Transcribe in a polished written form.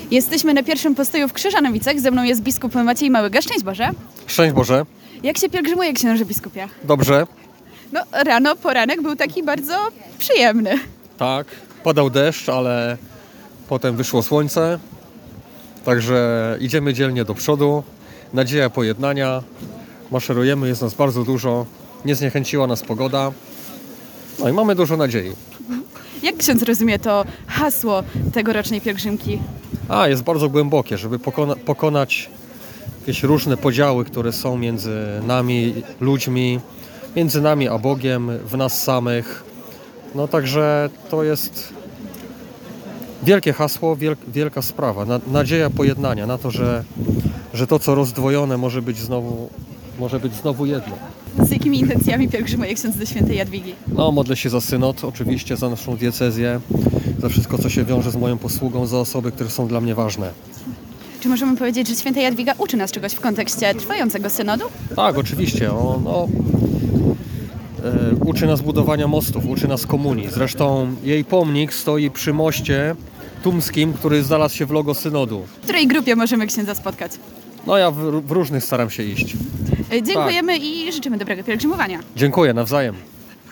Jesteśmy na pierwszym postoju w Krzyżanowicach. Ze mną jest biskup Maciej Małyga. Szczęść Boże. Szczęść Boże. Jak się pielgrzymuje, księże biskupie? Dobrze. No, rano, poranek był taki bardzo przyjemny. Tak, padał deszcz, ale potem wyszło słońce. Także idziemy dzielnie do przodu. Nadzieja pojednania. Maszerujemy, jest nas bardzo dużo. Nie zniechęciła nas pogoda. No i mamy dużo nadziei. Jak ksiądz rozumie to hasło tegorocznej pielgrzymki? Jest bardzo głębokie, żeby pokonać jakieś różne podziały, które są między nami, ludźmi, między nami a Bogiem, w nas samych. No także to jest wielkie hasło, wielka sprawa. Nadzieja pojednania na to, że to, co rozdwojone, może być znowu jedno. Z jakimi intencjami pielgrzymuje ksiądz do świętej Jadwigi? No, modlę się za synod, oczywiście, za naszą diecezję, za wszystko, co się wiąże z moją posługą, za osoby, które są dla mnie ważne. Czy możemy powiedzieć, że święta Jadwiga uczy nas czegoś w kontekście trwającego synodu? Tak, oczywiście. Uczy nas budowania mostów, uczy nas komunii. Zresztą jej pomnik stoi przy moście tumskim, który znalazł się w logo synodu. W której grupie możemy księdza spotkać? No ja w różnych staram się iść. Dziękujemy i życzymy dobrego pielgrzymowania. Dziękuję, nawzajem.